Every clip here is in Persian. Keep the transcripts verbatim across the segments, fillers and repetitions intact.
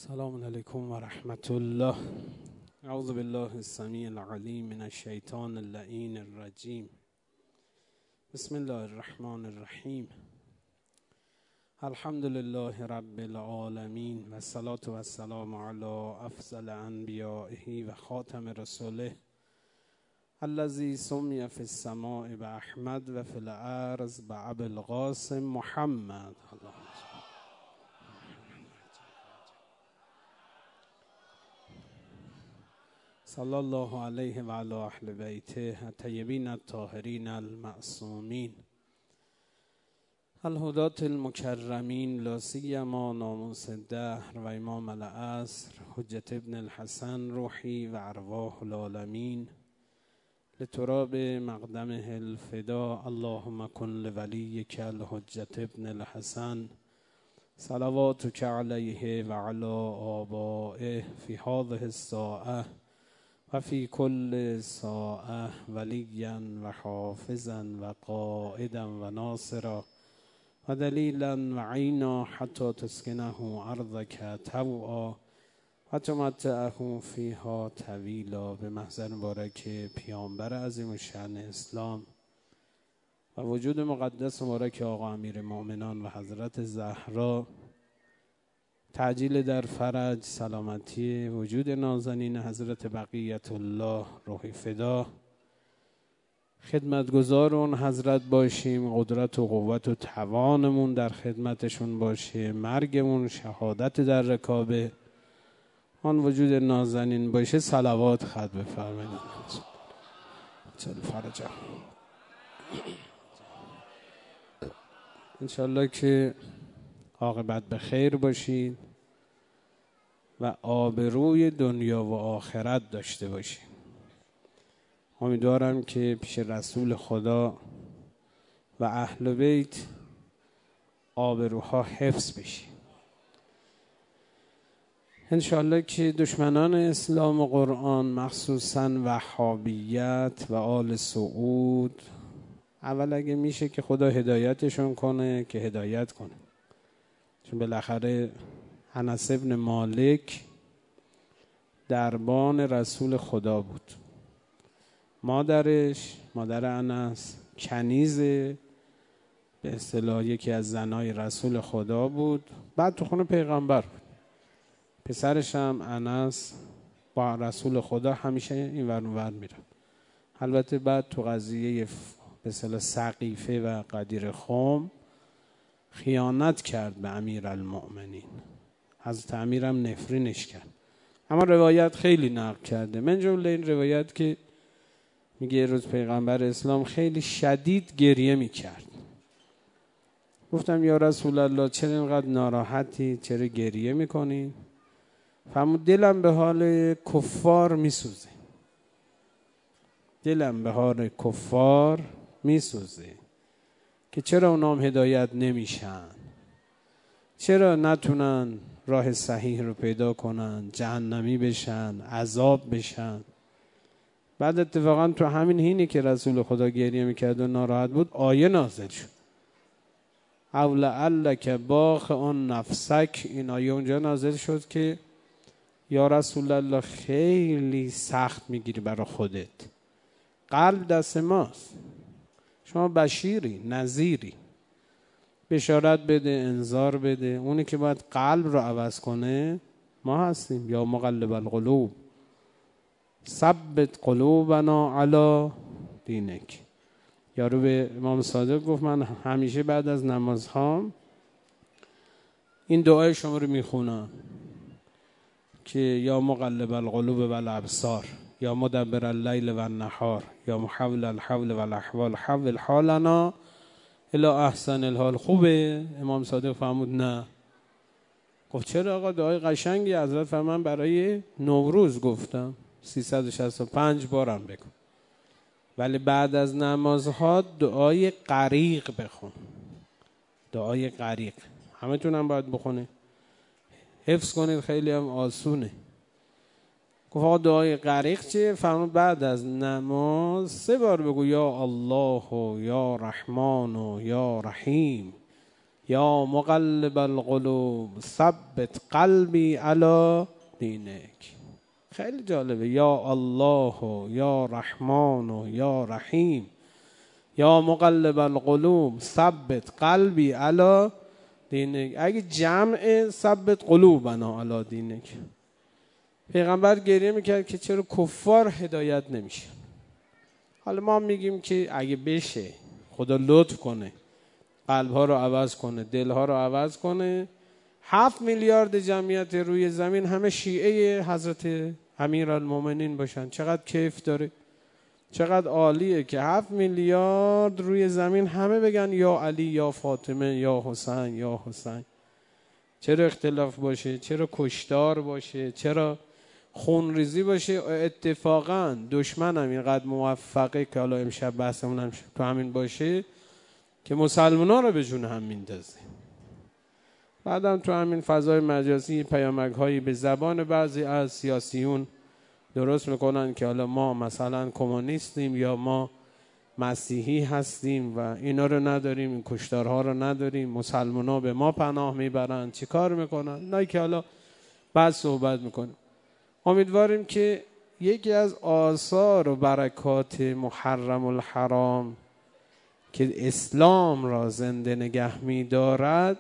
السلام علیکم و رحمت الله. اعوذ بالله السمیع العلیم من الشیطان اللعین الرجیم. بسم الله الرحمن الرحیم. الحمد لله رب العالمین و الصلاة و السلام علی افضل انبیائه و خاتم رسوله الذی سمی فی السماء باحمد و فی الارض بابی القاسم محمد. صلی الله علیه و علی اهل بیته الطیبین الطاهرین المعصومین الهداة المکرمین لا سیما ناموس الدهر و امام العصر حجة ابن الحسن روحی و ارواح العالمین لتراب مقدمه الفدا. اللهم کن لولیک الحجة ابن الحسن صلواتک علیه و علی آبائه فی هذه الساعة و فی کل ساعة ولیا و حافظا و قائدا و ناصرا و دلیلا و عینا حتی تسکنه ارضک طوعا و تمتعه فیها طویلا. به محضر مبارک پیامبر عظیم الشأن اسلام و وجود مقدس مبارک آقا امیر مؤمنان و حضرت زهرا، تعجیل در فرج، سلامتی وجود نازنین حضرت بقیت الله روحی فدا، خدمتگزار اون حضرت باشیم، قدرت و قوت و توانمون در خدمتشون باشه، مرگمون شهادت در رکابه آن وجود نازنین باشه. صلوات خط بفرمایید. چل فرجا انشالله که عاقبت به خیر باشید و آبروی دنیا و آخرت داشته باشید. امیدوارم که پیش رسول خدا و اهل بیت آبروها حفظ بشه. انشالله که دشمنان اسلام و قرآن، مخصوصاً وهابیت و آل سعود، اول اگه میشه که خدا هدایتشون کنه که هدایت کنه، چون بالاخره انس ابن مالک دربان رسول خدا بود. مادرش، مادر انس، کنیز به اصطلاح یکی از زنای رسول خدا بود. بعد تو خونه پیغمبر بود. پسرش هم انس با رسول خدا همیشه این ور اون ور میره. البته بعد تو قضیه به اصطلاح سقیفه و قدیر خم خیانت کرد به امیرالمؤمنین. حضرت امیرم نفرینش کرد. اما روایت خیلی نقل کرده، من جمله این روایت که میگه یه روز پیغمبر اسلام خیلی شدید گریه میکرد. گفتم یا رسول الله چرا اینقدر ناراحتی، چرا گریه میکنی؟ فرمود دلم به حال کفار میسوزه. دلم به حال کفار میسوزه که چرا اونام هدایت نمیشن، چرا نتونن راه صحیح رو پیدا کنن، جهنمی بشن، عذاب بشن. بعد اتفاقا تو همین حینی که رسول خدا گریه میکرد و ناراحت بود، آیه نازل شد او لعلک باخع نفسک. این آیه اونجا نازل شد که یا رسول الله خیلی سخت میگیری برای خودت، قلب دست ماست، شما بشیری، نذیری، بشارت بده، انذار بده. اونی که باید قلب رو عوض کنه ما هستیم. یا مقلب القلوب ثبت قلوبنا علی دینک. یارو به امام صادق گفت من همیشه بعد از نمازها این دعای شما رو میخونم که یا مقلب القلوب و الابصار، یا مدبر اللیل و النهار، یا محول الحول و الاحوال حول حالنا الی احسن الحال. خوبه؟ امام صادق فرمود نه. گفت چرا آقا؟ دعای قشنگی. حضرت فرمان برای نوروز گفتم سیصد و شصت و پنج بارم بکن، ولی بعد از نمازها دعای غریق بخون. دعای غریق همه تونم باید بخونه، حفظ کنید، خیلی هم آسونه. گفت آقا دعای غریق چیه؟ فرمود بعد از نماز سه بار بگو یا الله و یا رحمان و یا رحیم یا مقلب القلوب ثبت قلبی علی دینک. خیلی جالبه. یا الله و یا رحمان و یا رحیم، یا مقلب القلوب ثبت قلبی علی دینک. اگه جمع ثبت قلوبنا علی دینک. پیغمبر گریه میکرد که چرا کفار هدایت نمیشه. حالا ما میگیم که اگه بشه، خدا لطف کنه قلبها رو عوض کنه، دلها رو عوض کنه، هفت میلیارد جمعیت روی زمین همه شیعه حضرت امیرالمومنین باشن، چقدر کیف داره، چقدر عالیه که هفت میلیارد روی زمین همه بگن یا علی یا فاطمه یا حسین یا حسین. چرا اختلاف باشه، چرا کشتار باشه، چرا خونریزی باشه. اتفاقا دشمنم اینقدر موفقه که حالا امشب بحثمون هم تو همین باشه که مسلمان‌ها رو به جون هم میندازه. بعدم تو همین فضای مجازی پیامک هایی به زبان بعضی از سیاسیون درست میکنن که حالا ما مثلا کمونیستیم یا ما مسیحی هستیم و اینا رو نداریم، این کشتارها رو نداریم، مسلمان‌ها به ما پناه میبرن، چی کار میکنن؟ نه که حالا بعد صحبت میکنیم. امیدواریم که یکی از آثار و برکات محرم الحرام که اسلام را زنده نگه می‌دارد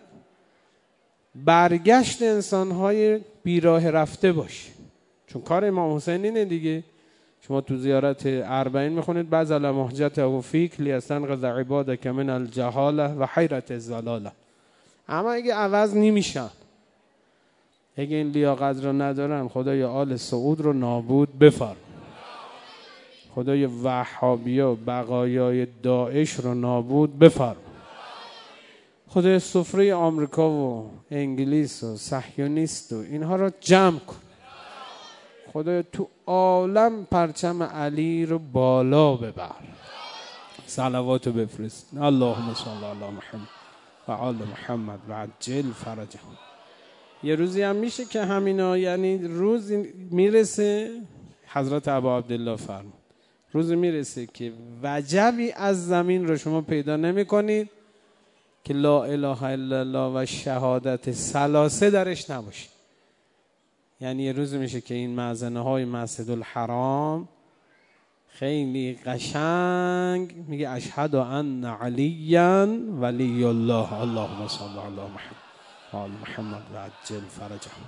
برگشت انسان‌های بیراه رفته باشه. چون کار امام حسین اینه دیگه. شما تو زیارت اربعین میخونید بعض المحجت و فیک لیستنقذ عبادک من الجهاله و حیرت الضلاله. اما اگه عوض نمیشن، اگه این لیاقت رو ندارن، خدای آل سعود رو نابود بفرما، خدای وهابیا بقایای داعش رو نابود بفرما، خدای سفره آمریکا و انگلیس و صهیونیست و اینها رو جمع کن، خدای تو عالم پرچم علی رو بالا ببر، صلوات رو بفرست. اللهم صل علی محمد و آل محمد و عجل فرجهم. یه روزی هم میشه که همینا، یعنی روز میرسه، حضرت ابا عبدالله فرمود روز میرسه که وجبی از زمین رو شما پیدا نمی کنید که لا اله الا الله و شهادت ثلاثه درش نباشه. یعنی یه روز میشه که این مأذنه های مسجد الحرام خیلی قشنگ میگه اشهد ان علیا ولی الله، اللهم صل علی محمد آل محمد و عجل فرجهم.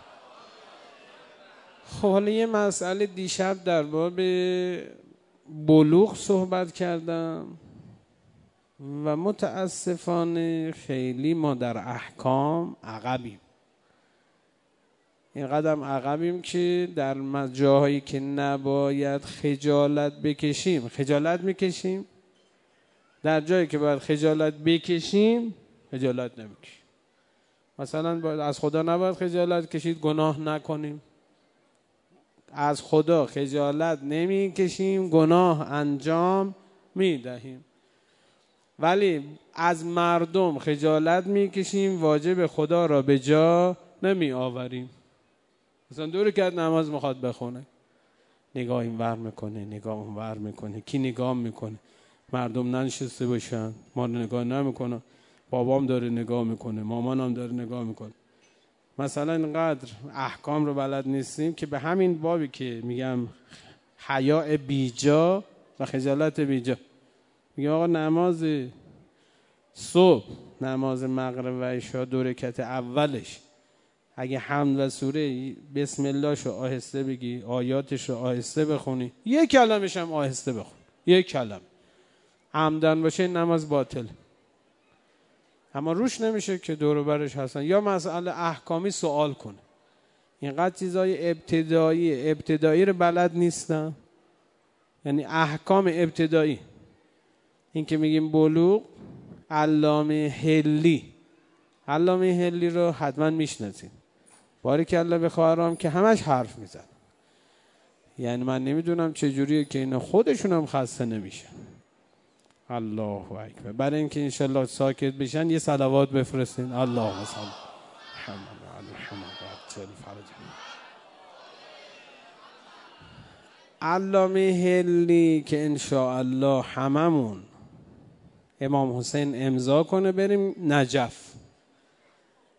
خب حالا یه مسئله دیشب در باب بلوغ صحبت کردم و متاسفانه خیلی ما در احکام عقبیم. این قدم عقبیم که در جاهایی که نباید خجالت بکشیم خجالت میکشیم، در جایی که باید خجالت بکشیم خجالت نمیکشیم. مثلا باید از خدا نباید خجالت کشید گناه نکنیم، از خدا خجالت نمی کشیم گناه انجام می دهیم، ولی از مردم خجالت می کشیم واجب خدا را به جا نمی آوریم. مثلا دور کرد نماز میخواد بخونه، نگاه این ور میکنه، نگاه اون ور میکنه، کی نگاه میکنه؟ مردم ننشسته باشن، ما نگاه نمیکنه، بابام داره نگاه میکنه، مامانم داره نگاه میکنه. مثلا اینقدر احکام رو بلد نیستیم که به همین بابی که میگم حیاء بیجا و خجالت بیجا، میگم آقا نماز صبح، نماز مغرب و عشا دو رکعت اولش اگه حمد و سوره بسم الله شو آهسته بگی، آیاتش رو آهسته بخونی، یک کلمش هم آهسته بخون، یک کلم عمدن باشه نماز باطل. اما روش نمیشه که دور و برش هستن یا مسئله احکامی سوال کنه. اینقدر چیزای ابتدایی ابتدایی رو بلد نیستن، یعنی احکام ابتدایی. این که میگیم بلوغ، علامه حلی، علامه حلی رو حتما میشناسید، باریکالله به خواهرام که همش حرف میزن. یعنی من نمیدونم چجوریه که اینا خودشون هم خسته نمیشن. الله اکبر. برای اینکه انشالله ساکت بشن یه صلوات بفرستین. اللهم صل محمد و علی محمد و عجل فرجهم. علامه حلی که انشاءالله هممون امام حسین امضا کنه بریم نجف.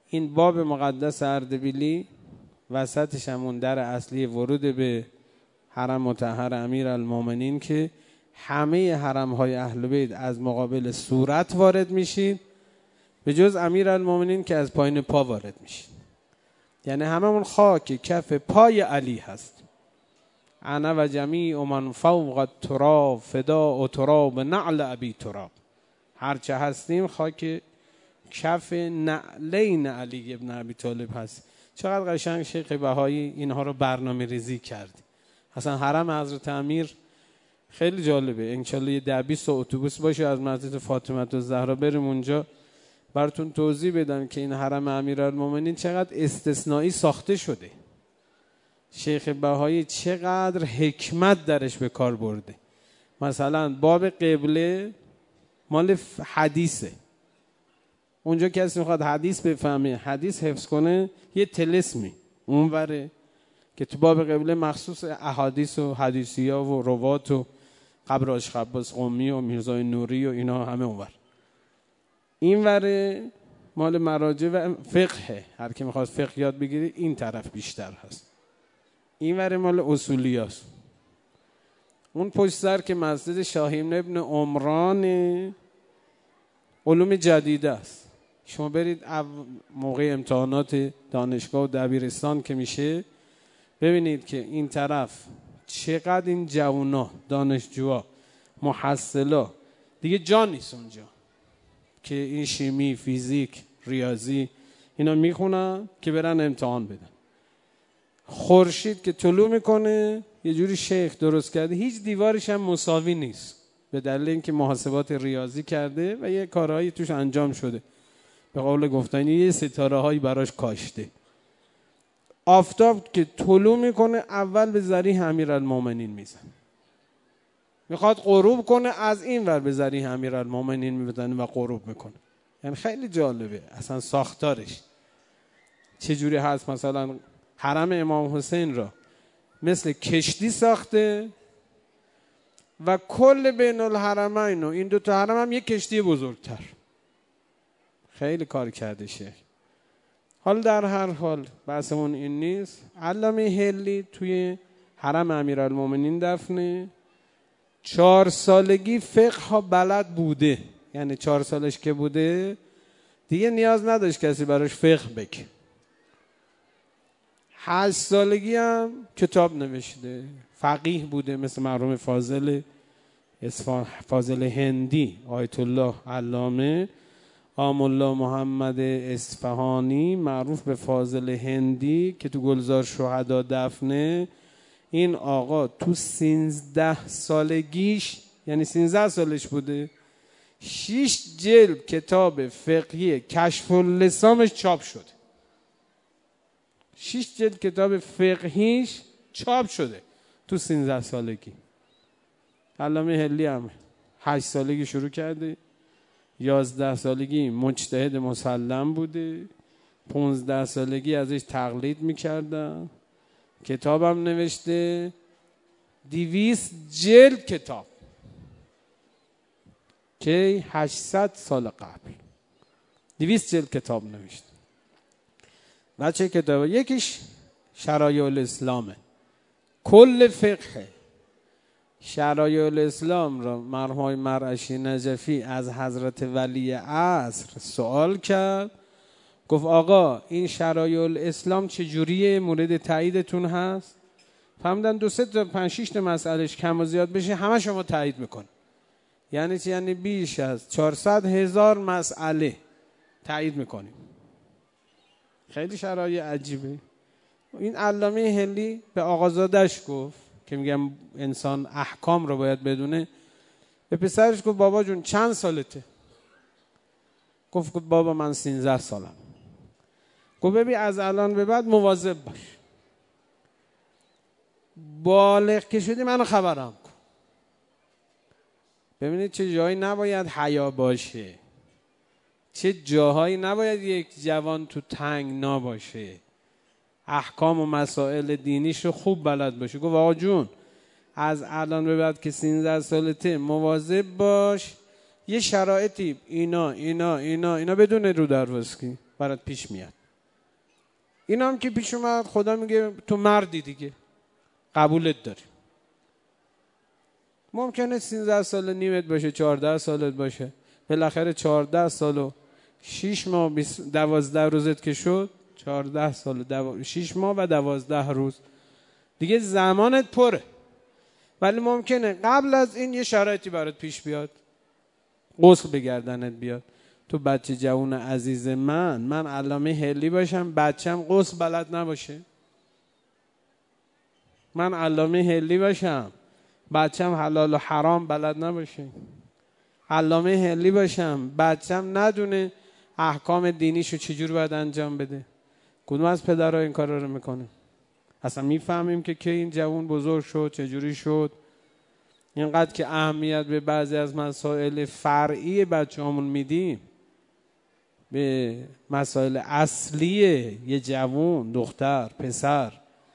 این باب مقدس اردبیلی وسطش همون در اصلی ورود به حرم مطهر امیرالمومنین که همه حرم‌های اهل بیت از مقابل صورت وارد میشید به جز امیرالمومنین که از پایین پا وارد میشید. یعنی هممون خاک کف پای علی هست. انا و جمیع من فوق التراب فداء تراب نعل ابی تراب. هرچه هستیم خاک کف نعلین علی ابن ابی طالب هست. چقدر قشنگ شیخ بهایی اینها رو برنامه ریزی کرد. اصلا حرم حضرت امیر خیلی جالبه. انشالله یه ده بیست اتوبوس باشه از مسجد فاطمه الزهرا بریم اونجا براتون توضیح بدم که این حرم امیرالمومنین چقدر استثنایی ساخته شده. شیخ بهایی چقدر حکمت درش به کار برده. مثلا باب قبله مال حدیثه. اونجا کسی میخواد حدیث بفهمه، حدیث حفظ کنه، یه طلسمی اونوره که تو باب قبله مخصوص احادیث و حدیثیا و روات و قبر اشخباس قمی و میرزای نوری و اینا همه اونور. اینوره مال مراجع و فقه، هر کی میخواد فقه یاد بگیره این طرف بیشتر هست. اینوره مال اصولیاست. اون پشت سر که مسجد شاهیم ابن عمران علوم جدیده است. شما برید موقع امتحانات دانشگاه و دبیرستان که میشه ببینید که این طرف چقدر این جوونا دانشجوها محصلا دیگه جا نیست اونجا که این شیمی، فیزیک، ریاضی اینا میخونن که برن امتحان بدن. خورشید که طلوع میکنه یه جوری شیخ درست کرده هیچ دیوارش هم مساوی نیست به دلیل اینکه محاسبات ریاضی کرده و یه کارهایی توش انجام شده. به قول گفتنی یه ستاره هایی براش کاشته. آفتاب که طلوع میکنه اول به ذریح امیرالمومنین میزن. میخواد غروب کنه از این ور به ذریح امیرالمومنین میزنه و غروب میکنه. یعنی خیلی جالبه اصلا ساختارش چجوری هست. مثلا حرم امام حسین را مثل کشتی ساخته و کل بین الحرمین و این دو تا حرم هم یک کشتی بزرگتر. خیلی کار کرده شیخ. حال در هر حال بحثمون این نیست. علامه هلی توی حرم امیرالمومنین دفنه. چهار سالگی فقه ها بلد بوده. یعنی چهار سالش که بوده دیگه نیاز نداشت کسی براش فقه بگه. هشت سالگی هم کتاب نوشته. فقیه بوده مثل مرحوم فاضل فاضل هندی، آیت الله علامه آم الله محمد اصفهانی معروف به فاضل هندی که تو گلزار شهدا دفنه. این آقا تو سیزده سالگیش یعنی سیزده سالش بوده شش جلد کتاب فقهی کشف اللسامش چاپ شده. شش جلد کتاب فقهیش چاپ شده تو سیزده سالگی. علامه هلی هم هشت سالگی شروع کرده. یازده سالگی مجتهد مسلم بوده. پونزده سالگی ازش تقلید میکردن. کتابم نوشته. دویست جلد کتاب که هشتصد سال قبل دویست جلد کتاب نوشته. بچه کتاب یکیش شرایع الاسلامه، کل فقه شرایع الاسلام را مرحوم مرعشی نجفی از حضرت ولی عصر سوال کرد. گفت آقا این شرایع الاسلام چجوریه، مورد تاییدتون هست؟ فهمیدن دو سه تا پنج شش تا مسئلهش کم و زیاد بشه همه شما تایید میکن. یعنی چی؟ یعنی بیش از چهارصد هزار مسئله تایید میکنیم. خیلی شرایع عجیبه. این علامه هلی به آقازادش گفت که میگم انسان احکام رو باید بدونه. به پسرش گفت بابا جون چند سالته؟ گفت بابا من سیزده سالم. گفت ببین از الان به بعد مواظب باش، بالغ که شدی منو خبرم کن. ببینید چه جایی نباید حیا باشه، چه جاهایی نباید یک جوان تو تنگنا باشه، احکام و مسائل دینیش رو خوب بلد باشه. گفت آقا جون از الان به بعد که سیزده سالته مواظب باش، یه شرایطی اینا اینا اینا اینا بدون رو دروازکی برات پیش میاد. این هم که پیش اومد خدا میگه تو مردی دیگه، قبولت داری. ممکنه سیزده سال نیمت باشه، چهارده سالت باشه، بالاخره چهارده سال و شیش ماه دوازده روزت که شد، چهارده سال دو... شیش ماه و دوازده روز دیگه زمانت پره. ولی ممکنه قبل از این یه شرایطی برات پیش بیاد، غسل به گردنت بیاد. تو بچه جوون عزیز من، من علامه حلی باشم بچم غسل بلد نباشه؟ من علامه حلی باشم بچم حلال و حرام بلد نباشه؟ علامه حلی باشم بچم ندونه احکام دینیشو چجور باید انجام بده؟ کدوم از پدرها این کار رو میکنه؟ اصلا میفهمیم که که این جوون بزرگ شد چجوری شد؟ اینقدر که اهمیت به بعضی از مسائل فرعی بچه همون میدیم، به مسائل اصلی یه جوون، دختر، پسر،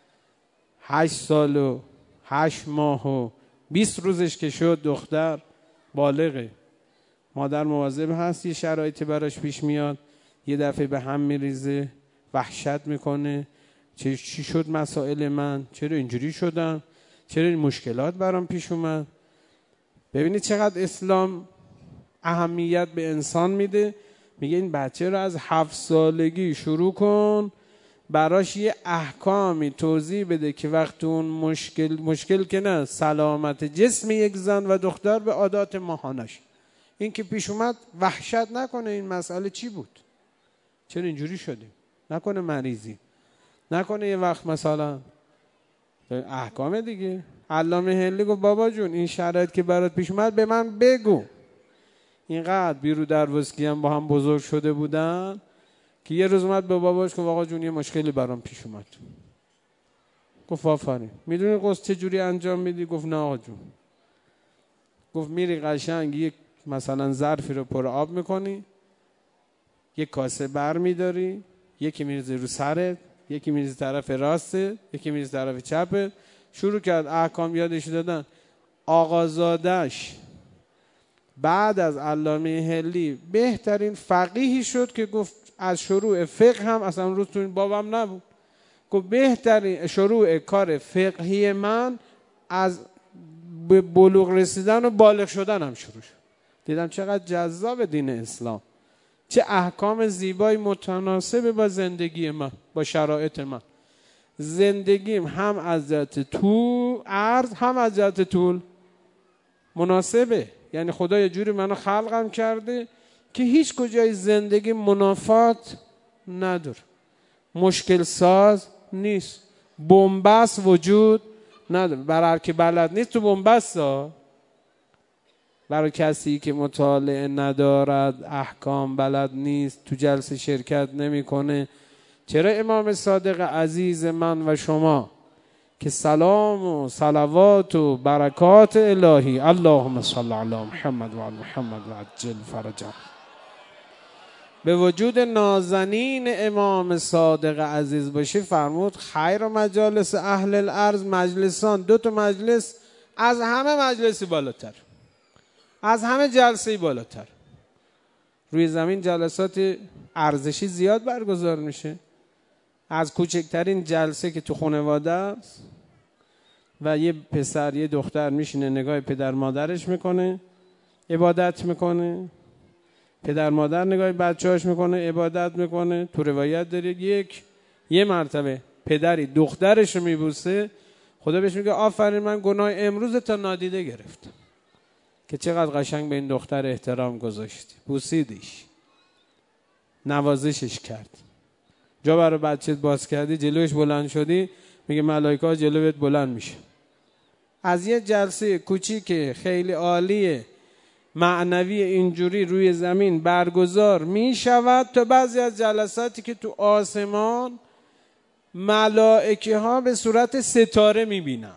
هشت سال و هشت ماه و بیست روزش که شد دختر بالغه، مادر مواظب هست، یه شرایطی براش پیش میاد، یه دفعه به هم میریزه، وحشت میکنه، چه چی شد مسائل من؟ چرا اینجوری شدم؟ چرا این مشکلات برام پیش اومد؟ ببینید چقدر اسلام اهمیت به انسان میده. میگه این بچه رو از هفت سالگی شروع کن، براش یه احکامی توضیح بده که وقتی اون مشکل مشکل که نه، سلامت جسم یک زن و دختر به عادات ماهانش این که پیش اومد وحشت نکنه این مسئله چی بود، چرا اینجوری شدیم، نکنه مریضی، نکنه یه وقت مثلا احکام دیگه. علامه حلی گفت بابا جون این شرایط که برات پیش اومد به من بگو. اینقدر بیرو دروازکی هم با هم بزرگ شده بودن که یه روز اومد به باباش گفت آقا جون یه مشکلی برام پیش اومد. گفت آفرین، میدونی غسل چه جوری انجام میدی؟ گفت نه آقا جون. گفت میری قشنگ یک مثلا ظرفی رو پر آب میکنی، یک کاسه بر میداری، یکی میریزی رو سرت، یکی میریزی طرف راسته، یکی میریزی طرف چپت. شروع کرد احکام یادش دادن. آقازادش بعد از علامه حلی بهترین فقیهی شد که گفت از شروع فقه هم اصلا روز تو این بابم نبود، گفت بهترین شروع کار فقهی من از به بلوغ رسیدن و بالغ شدن هم شروع شد. دیدم چقدر جذاب دین اسلام، چه احکام زیبایی متناسب با زندگی من، با شرایط من. زندگیم هم از جهت طول عرض هم از جهت طول مناسبه. یعنی خدا یه جوری منو خلقم کرده که هیچ کجای زندگی منافات نداره، مشکل ساز نیست، بنبست وجود نداره. برای هر که بلد نیست تو بنبست ها، برای کسی که مطالعه ندارد، احکام بلد نیست، تو جلسه شرکت نمیکنه. چرا امام صادق عزیز من و شما که سلام و صلوات و برکات الهی، اللهم صل علی محمد و علی محمد و عجل فرجه، به وجود نازنین امام صادق عزیز باشه، فرمود خیر مجالس اهل الارض مجلسان، دو تا مجلس از همه مجلسی بالاتر، از همه جلسه‌ای بالاتر. روی زمین جلسات ارزشی زیاد برگزار میشه، از کوچکترین جلسه که تو خانواده است و یه پسر یه دختر میشینه نگاه پدر مادرش میکنه عبادت میکنه، پدر مادر نگاه بچه‌هاش میکنه عبادت میکنه. تو روایت داره یک یه مرتبه پدری دخترش رو میبوسه، خدا بهش میگه آفرین من گناه امروز تا نادیده گرفتم که چقدر قشنگ به این دختر احترام گذاشتی، بوسیدیش، نوازشش کرد، جا برای بچت باز کردی، جلوش بلند شدی، میگه ملائکه ها جلوت بلند میشه. از یه جلسه کوچیک خیلی عالیه معنوی اینجوری روی زمین برگزار میشود تا بعضی از جلساتی که تو آسمان ملائکه ها به صورت ستاره میبینن،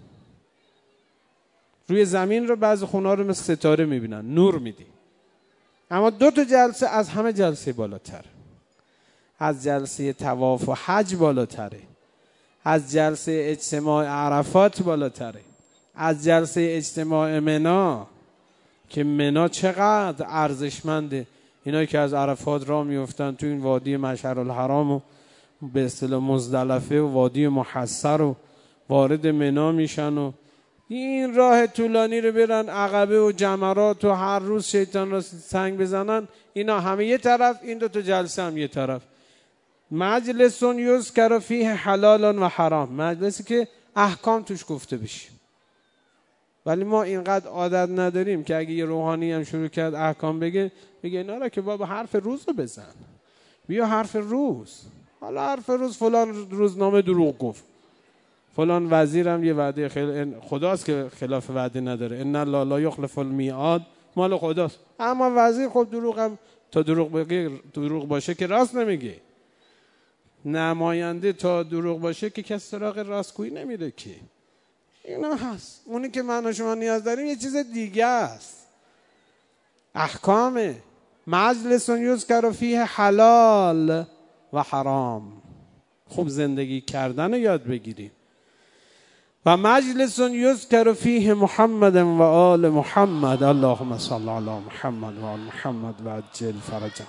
روی زمین رو بعضی خونه ها رو مثل ستاره میبینن، نور میدی. اما دو تا جلسه از همه جلسه بالاتر، از جلسه طواف و حج بالاتره، از جلسه اجتماع عرفات بالاتره، از جلسه اجتماع منا که منا چقدر ارزشمنده. اینایی که از عرفات راه میفتن تو این وادی مشعر الحرام و به اصطلاح مزدلفه و وادی محصر و وارد منی میشن و این راه طولانی رو برن عقبه و جمرات و هر روز شیطان را سنگ بزنن. اینا همه یه طرف، این دو تا جلسه هم یه طرف. مجلس یذکر فیه حلال و حرام، مجلسی که احکام توش گفته بشه. ولی ما اینقدر عادت نداریم که اگه یه روحانی هم شروع کرد احکام بگه، بگه اینا را که بابا حرف روز رو بزن، بیا حرف روز. حالا حرف روز فلان روزنامه دروغ گفت، فلان وزیرم یه وعده خیلی خداست که خلاف وعده نداره، ان الله لا یخلف المیعاد، مال خداست. اما وزیر خب دروغ هم تا دروغ بگه دروغ باشه که راست نمیگه. نماینده تا دروغ باشه که کس سراغ راستگویی نمیره که. اینا هست. اونی که من و شما نیاز داریم یه چیز دیگه است. احکامه. مجلس یذکر فیه حلال و حرام. خوب زندگی کردن رو یاد بگیریم. و مجلس یذکر فیه محمد و آل محمد، اللهم صل علی محمد و آل محمد و عجل فرجهم.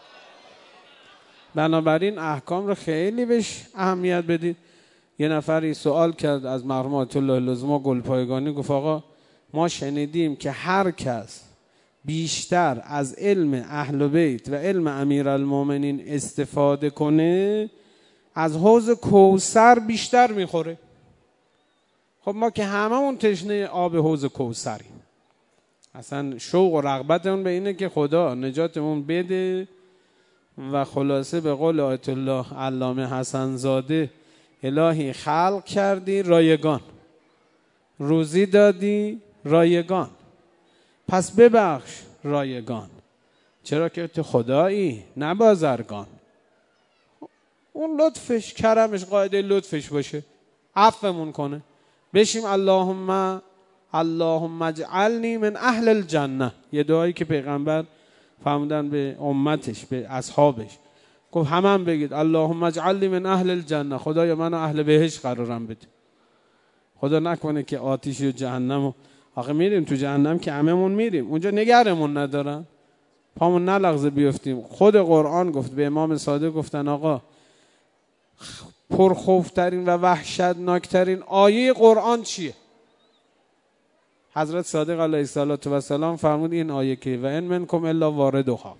بنابراین احکام رو خیلی بهش اهمیت بدید. یه نفری سوال کرد از مرحوم آیت الله العظما گلپایگانی، گفت آقا ما شنیدیم که هر کس بیشتر از علم اهل بیت و علم امیرالمومنین استفاده کنه از حوض کوثر بیشتر میخوره. خب ما که هممون تشنه آب حوض کوثریم، اصلا شوق و رغبتمون به اینه که خدا نجاتمون بده. و خلاصه به قول آیت الله علامه حسن زاده، الهی خلق کردی رایگان، روزی دادی رایگان، پس ببخش رایگان، چرا که تو خدایی نه بازرگان. اون لطفش کرمش قاعده لطفش باشه، عفومون کنه، بشیم اللهم اللهم اجعلنی من اهل الجنه. یه دعایی که پیغمبر فرمودن به امتش، به اصحابش، گفت همه هم بگید اللهم اجعلنی من اهل الجنه، خدایا منو اهل بهشت قرارم بده. خدا نکنه که آتش و جهنم و آخه میریم تو جهنم که هممون میریم، اونجا نگرمون ندارن، پامون نلغزه بیفتیم. خود قرآن گفت، به امام صادق گفتن آقا پرخوفترین و وحشتناکترین آیه قرآن چیه؟ حضرت صادق علیه السلام فرمود این آیه که و ان منکم الا واردها،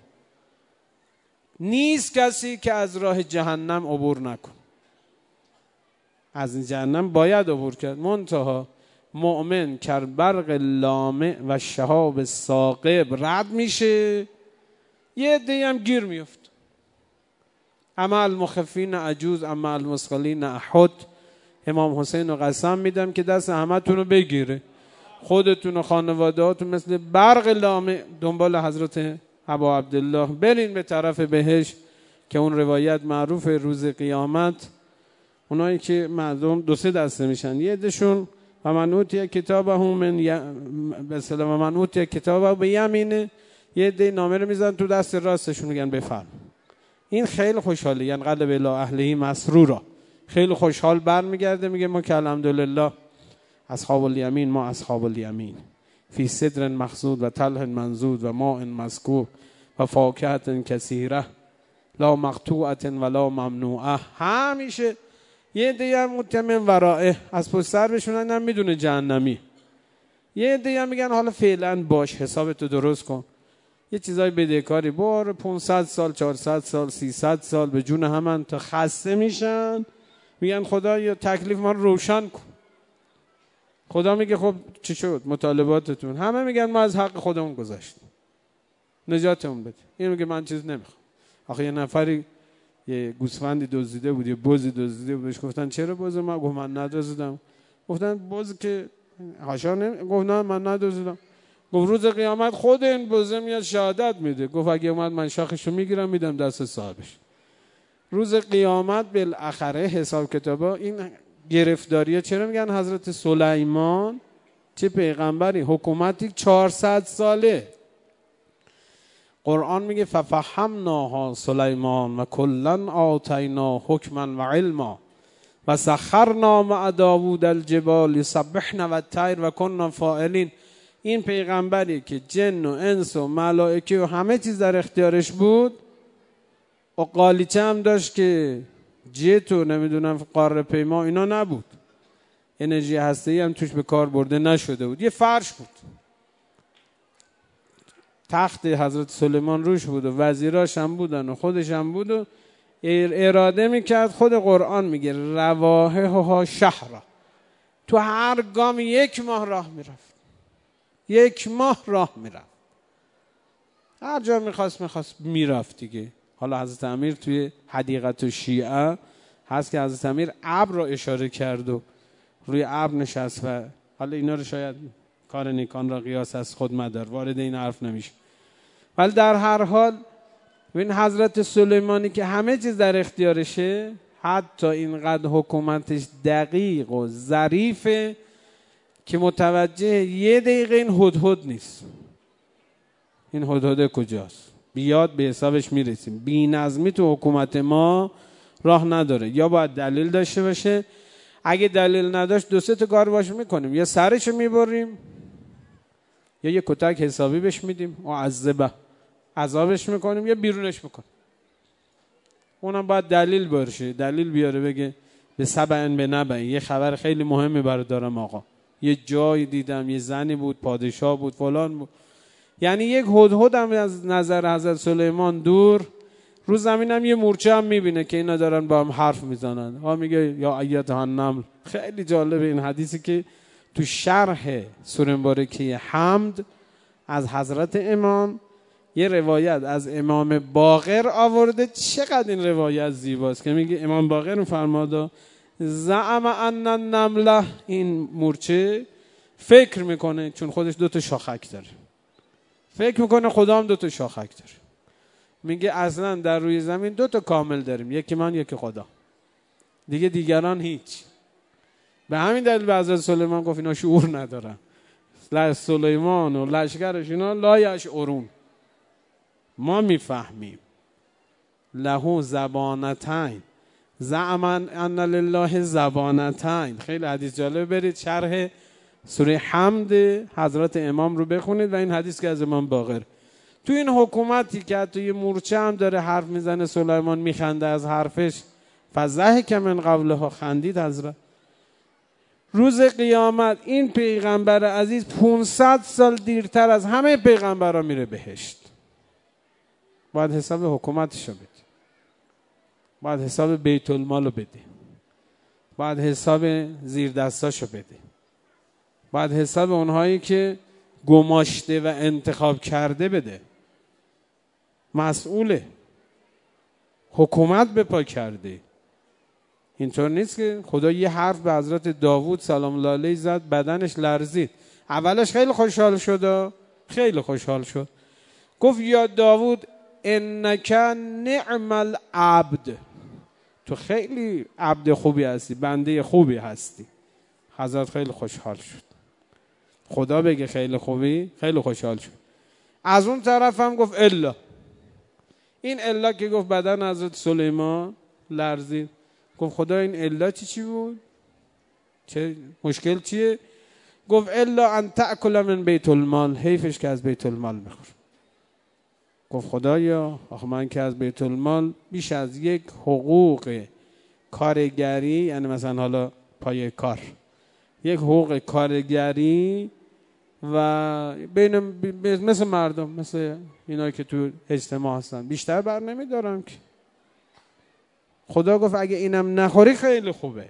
نیست کسی که از راه جهنم عبور نکن. از این جهنم باید عبور کرد، منتها مؤمن کر برق لامع و شهاب ثاقب رد میشه، یه عده‌ای هم گیر میفت. اما المخفین عجوز اما المثقلین احد. امام حسین رو قسم میدم که دست همتون رو بگیره، خودتون و خانوادهاتون مثل برق لامع دنبال حضرت ابا عبدالله برین به طرف بهشت، که اون روایت معروف روز قیامت اونایی که مردم دو سه دسته میشن، یه عده‌شون و من اوتی کتابه من ی... به اصطلاح و من اوتی کتابه به یمینه، یه عده نامه رو میزنن تو دست راستشون، میگن بفرم. این خیلی خوشحاله، یعنی قلب الی اهله مسرورا، خیلی خوشحال برمیگرده میگه ما که الحمدلله اصحاب الیمین، ما اصحاب الیمین فی صدر مخضود و طلح منضود و ماء مسکوب و فاکهة کثیره لا مقطوعة ولا ممنوعه. همیشه یه عده هم متمن ورائه، از پشت سر بشونن هم میدونه جهنمی. یه عده هم میگن حالا فعلا باش، حسابتو درست کن، یه چیزای بدهکاری بار پانصد سال چهارصد سال سیصد سال به جون همن تا خسته میشن، میگن خدا یا تکلیف ما رو روشن کن. خدا میگه خب چی شد مطالباتتون؟ همه میگن ما از حق خودمون گذاشتیم، نجاتمون بده. این میگه من چیز نمیخوام. آخه یه نفری یه گوسفندی دزدیده بود، یه بزی دزدیده بود، بهش گفتن چرا بز ما؟ گفت من ندزدیدم. گفتن بز که حاشا نمی... گفت نه من ندزدیدم. گفت روز قیامت خود این بزه میاد شهادت میده. گفت اگه اومد من شاخشو میگیرم میدم دست صاحبش. روز قیامت بالاخره حساب کتابا این گرفتاریه. چرا میگن حضرت سلیمان چه پیغمبری، حکومتی چهارصد ساله. قرآن میگه ففهمناها سلیمان و کلا آتینا حکما و علما و سخرنا مع داوود الجبال یسبحن و الطیر و کنا فاعلین. این پیغمبری که جن و انس و ملائکه و همه چیز در اختیارش بود و قالیچه هم داشت که جت و نمیدونم قاره پیما اینا نبود، انرژی هسته‌ای هم توش به کار برده نشده بود، یه فرش بود، تخت حضرت سلیمان روش بود و وزیراش هم بودن و خودش هم بود و اراده میکرد. خود قرآن میگه رواحه ها شهر، تو هر گام یک ماه راه میرفت، یک ماه راه میرفت، هر جا میخواست میخواست میرفت دیگه. حالا حضرت امیر توی حدیقت و شیعه هست که حضرت امیر ابر رو اشاره کرد و روی ابر نشست و حالا اینا رو شاید کار نیکان را قیاس از خود مدار، وارد این حرف نمیشه. ولی در هر حال این حضرت سلیمانی که همه چیز در اختیارشه، حتی اینقدر حکومتش دقیق و ظریفه که متوجه یه دقیقه این هدهد نیست. این هدهد کجاست؟ بیاد به حسابش میرسیم. بی نظمی تو حکومت ما راه نداره، یا باید دلیل داشته باشه، اگه دلیل نداشت دو سه تا کار باش میکنیم، یا سرشو میبریم یا یه کتک حسابی بهش میدیم و عذبه عذابش میکنیم یا بیرونش میکنیم. اونم باید دلیل باشه، دلیل بیاره بگه به سبعن به نبعن یه خبر خیلی مهمی برای دارم آقا، یه جایی دیدم یه زنی بود پادشاه بود فلان بود. یعنی یک هدهد هم از نظر حضرت سلیمان دور رو زمین هم یه مورچه هم میبینه که اینا دارن با هم حرف میزنن. ها میگه یا ایتها النمل. خیلی جالبه این حدیثی که تو شرح سوره مبارکه حمد از حضرت امام یه روایت از امام باقر آورده. چقدر این روایت زیباست که میگه امام باقر فرماده زعم ان النمله، این مورچه فکر میکنه چون خودش دو تا شاخک داره، فکر میکنه خدا هم دو تا شاخک داره. میگه اصلا در روی زمین دو تا کامل داریم، یکی من یکی خدا، دیگه دیگران هیچ. به همین دلیل به حضرت سلیمان گفت اینا شعور ندارن، سلیمان و لشکرش اینا لا یشعرون. ما میفهمیم. له زبانتین زعم ان لله زبانتین. خیلی حدیث جالب، برید شرح سوره حمد حضرت امام رو بخونید و این حدیث که از امام باقر. تو این حکومتی که حتی یه مورچه هم داره حرف میزنه، سلیمان میخنده از حرفش، فضحک من قولها، خندید حضرت. روز قیامت این پیغمبر عزیز پانصد سال دیرتر از همه پیغمبرها میره بهشت. باید حساب حکومتشو بده، باید حساب بیت المالو بده، باید حساب زیر دستاشو بده، باید حساب اونهایی که گماشته و انتخاب کرده بده. مسئوله، حکومت به پا کرده. اینطور نیست که خدا یه حرف به حضرت داوود سلام الله علیه زد بدنش لرزید. اولش خیلی خوشحال شد، خیلی خوشحال شد، گفت یا داوود انک نعم العبد، تو خیلی عبد خوبی هستی، بنده خوبی هستی. حضرت خیلی خوشحال شد. خدا بگه خیلی خوبی، خیلی خوشحال شد. از اون طرف هم گفت الا. این الا که گفت بدن حضرت سلیمان لرزید. گفت خدا این الا چی چی بود؟ چه مشکل چیه؟ گفت الا ان تأکل من بیت المال، حیفش که از بیت المال بخور. گفت خدایا آخه من که از بیت المال بیش از یک حقوق کارگری، یعنی مثلا حالا پای کار، یک حقوق کارگری و بین مثل مردم، مثل اینایی که تو اجتماع هستن، بیشتر بر نمیدارم که. خدا گفت اگه اینم نخوری خیلی خوبه.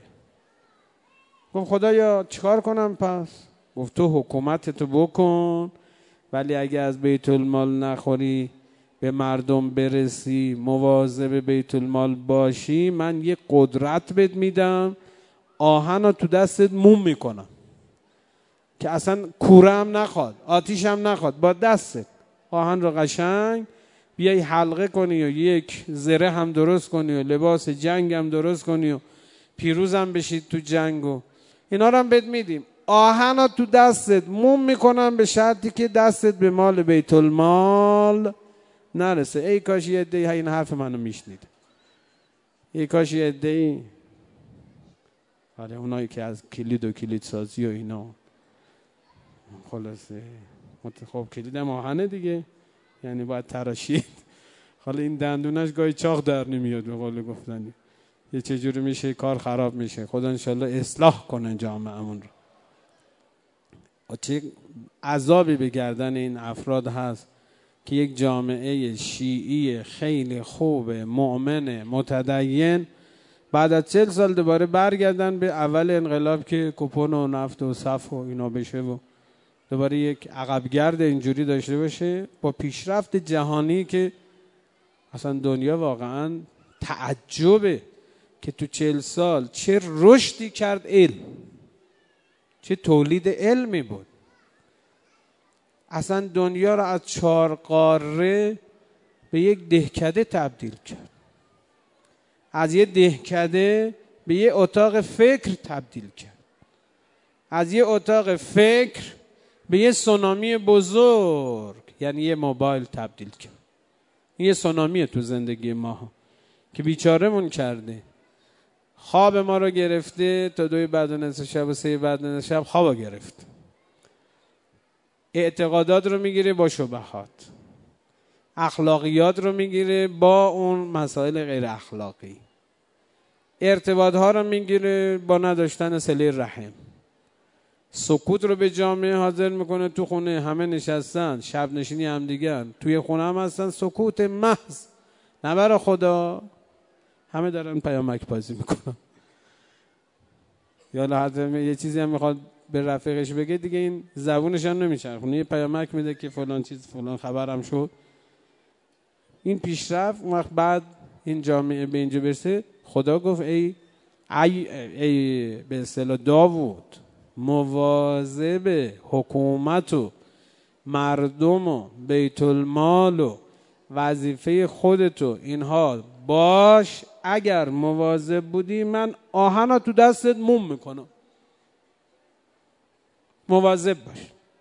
گفت خدایا چیکار کنم پس؟ گفت تو حکومتتو بکن، ولی اگه از بیت المال نخوری، به مردم برسی، مواظب بیت المال باشی، من یه قدرت بهت میدم، آهن رو تو دستت موم میکنم که اصلا کوره هم نخواد، آتیش هم نخواد، با دستت آهن رو قشنگ بیای حلقه کنی و یک زره هم درست کنی و لباس جنگ هم درست کنی و پیروز هم بشید تو جنگ و اینا رو هم بهت میدیم. آهن رو تو دستت موم میکنم به شرطی که دستت به مال بیت المال نرسه. ای کاش یه عده‌ای این حرف منو میشنید، ای کاش یه عده‌ای، آره اونایی که از کلید و کلید سازی و اینا، خلاصه خب کلید هم آهنه دیگه، یعنی باید تراشید. حالا این دندونش گاهی چاق در نمیاد به قول گفتنی، یه چجوری میشه کار خراب میشه. خدا انشالله اصلاح کنه جامعهمون رو. چه عذابی به گردن این افراد هست که یک جامعه شیعی خیلی خوب مؤمن متدین بعد از چهل سال دوباره برگردن به اول انقلاب که کوپن و نفت و صف و اینا بشه و دوباره یک عقبگرد اینجوری داشته باشه با پیشرفت جهانی که اصلا دنیا واقعا تعجبه که تو چهل سال چه رشدی کرد علم، چه تولید علمی بود. اصلا دنیا را از چهار قاره به یک دهکده تبدیل کرد، از یه دهکده به یه اتاق فکر تبدیل کرد، از یه اتاق فکر به یه سونامی بزرگ یعنی یه موبایل تبدیل کرد. این یه سونامیه تو زندگی ما که بیچارمون کرده. خواب ما رو گرفته تا دوی بعد نصف شب و سه بعد نصف شب خواب گرفت. اعتقادات رو میگیره با شبهات، اخلاقیات رو میگیره با اون مسائل غیر اخلاقی، ارتباط ها رو میگیره با نداشتن صله رحم، سکوت رو به جامعه حاضر میکنه. تو خونه همه نشستن، شب نشینی هم دیگر، توی خونه هم هستن، سکوت محض، نه برای خدا، همه دارن پیامک بازی میکنن. یا لحظه یه چیزی هم میخواد به رفیقش بگه دیگه این زبونش هم نمیچرخونه، یه پیامک میده که فلان چیز فلان خبرم شد. این پیشرفت وقت بعد این جامعه به اینجا برسه. خدا گفت ای ای, ای به اصطلاح داوود مواظب حکومت و مردم و بیت المال و وظیفه خودتو اینها باش، اگر مواظب بودی من آهن تو دستت موم میکنم. مواظب باش.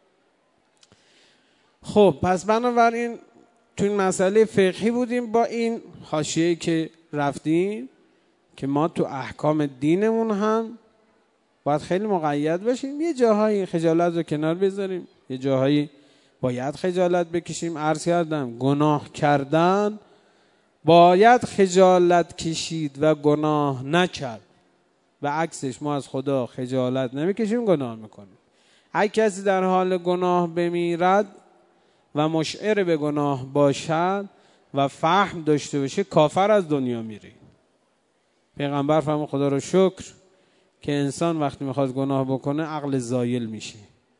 خب پس بنابراین تو این مسئله فقهی بودیم با این حاشیه‌ای که رفتیم که ما تو احکام دینمون هم باید خیلی مقید باشیم. یه جاهایی خجالت رو کنار بذاریم، یه جاهایی باید خجالت بکشیم. عرض کردم گناه کردن باید خجالت کشید و گناه نکرد و عکسش ما از خدا خجالت نمیکشیم، گناه میکنیم. هر کسی در حال گناه بمیرد و مشعر به گناه باشد و فهم داشته باشه کافر از دنیا میره. پیغمبر فرمود خدا رو شکر که انسان وقتی میخواد گناه بکنه عقل زایل میشه.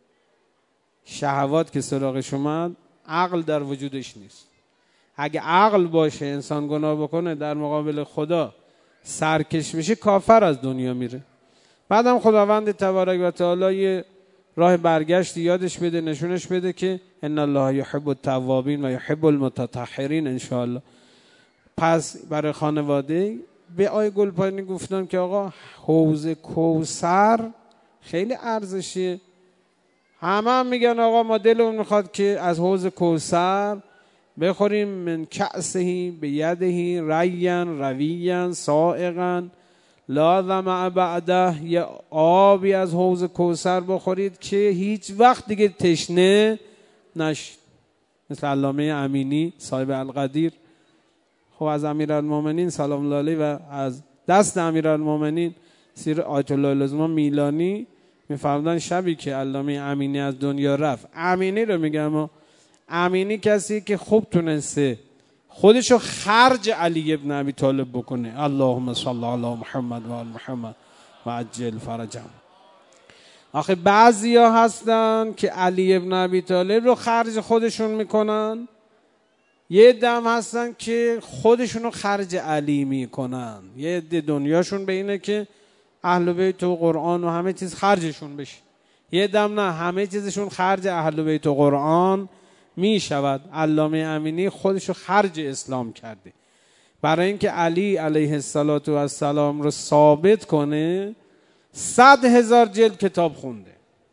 شهوات که سراغش اومد عقل در وجودش نیست. اگه عقل باشه انسان گناه بکنه در مقابل خدا سرکش میشه، کافر از دنیا میره. بعدم خداوند تبارک و تعالی راه برگشت یادش بده، نشونش بده که ان الله یحب التوابین و یحب المتطهرین ان شاء الله. پس برای خانواده به آی گلپایینی گفتم که آقا حوض کوثر خیلی ارزشه. همه هم میگن آقا ما دلمون میخواد که از حوض کوثر بخوریم، من کأسه بیده ریان رویان سائغا لا ظمأ بعده، یه آبی از حوض کوثر بخورید که هیچ وقت دیگه تشنه نشید. مثل علامه امینی صاحب القدیر. خب از امیرالمومنین سلام الله علیه و از دست امیرالمومنین سیر آیت الله العظمی میلانی میفرمودن شبی که علامه امینی از دنیا رفت، امینی رو میگم، امینی کسی که خوب تونسته خودشو خرج علی ابن ابی طالب بکنه. اللهم صل علی محمد و آل محمد و عجل فرجهم. آخه بعضیا هستن که علی ابن ابی طالب رو خرج خودشون میکنن، یه دم هستن که خودشونو خرج علی میکنن. یه عده دنیاشون به اینه که اهل بیت و قرآن و همه چیز خرجشون بشه، یه دم نه همه چیزشون خرج اهل بیت و قرآن می شود. علامه امینی خودشو خرج اسلام کرده. برای اینکه علی علیه السلام رو ثابت کنه صد هزار جلد کتاب خونده.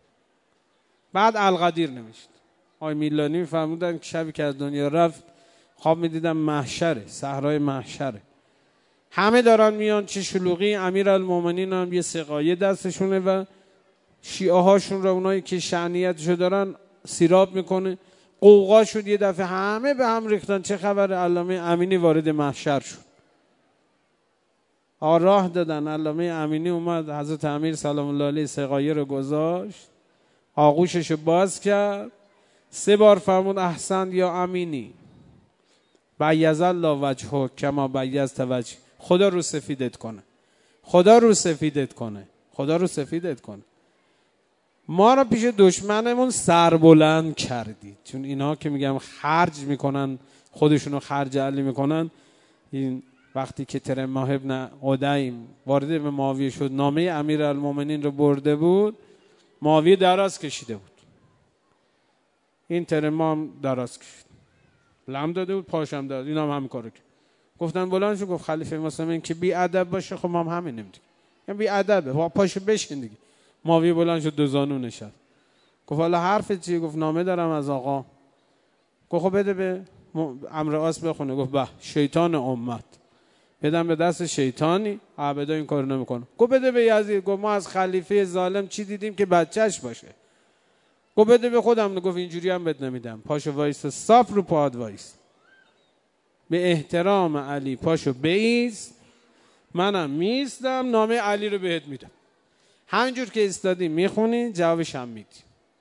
بعد القدیر نوشت. آقای میلانی فرمودن که شبی که از دنیا رفت خواب میدیدم محشره، صحرای محشره، همه دارن میان چه شلوغی. امیرالمومنین هم یه سقایه دستشونه و شیعه هاشون را اونایی که شأنیتشو دارن سیراب میکنه. قوقا شد یه دفعه، همه به هم ریختن چه خبر. علامه امینی وارد محشر شد. آقا راه دادن، علامه امینی اومد، حضرت امیر سلام الله علیه سقایه رو گذاشت، آغوشش رو باز کرد، سه بار فرمود احسن یا امینی، بیض الله وجهک کما بیضت وجهی. خدا رو سفیدت کنه، خدا رو سفیدت کنه، خدا رو سفیدت کنه. ما رو پیش دشمنمون سربلند کردید، چون اینا که میگم خرج میکنن، خودشونو خرج علی میکنن. این وقتی که ترماح ابن قدیم وارد به معاویه شد، نامه امیرالمومنین رو برده بود، معاویه دراز کشیده بود، این ترماح هم دراز کشید، لم داده بود، پاشم داد، اینا هم همین کارو کرد. گفتن بلند شو، گفت خلیفه مسلمین که بی ادب باشه، خب ما هم همین نمیدونیم، یعنی بی ادبه، پاشو بشین دیگه. معاویه بلند شد، دو زانو نشست. گفت حالا حرف چیه؟ گفت نامه دارم از آقا. گفت خب بده به عمرو عاص بخونه. گفت به شیطان امت بدم به دست شیطانی، عبدا این کارو نمیکنه. گفت بده به یزید. گفت ما از خلیفه ظالم چی دیدیم که بچهش باشه؟ گفت بده به خودم. گفت اینجوری هم بد نمیدم، پاشو وایس، صاف رو پاد وایس، به احترام علی پاشو بیست، منم میستم، نامه علی رو بهت میدم. همینجور که استادی میخونی، جوابش هم میدی.